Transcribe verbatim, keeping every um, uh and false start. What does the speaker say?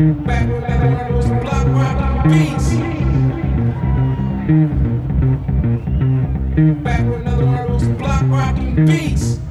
Back with another one of those block rockin' beats. Back with another one of those block rockin' beats.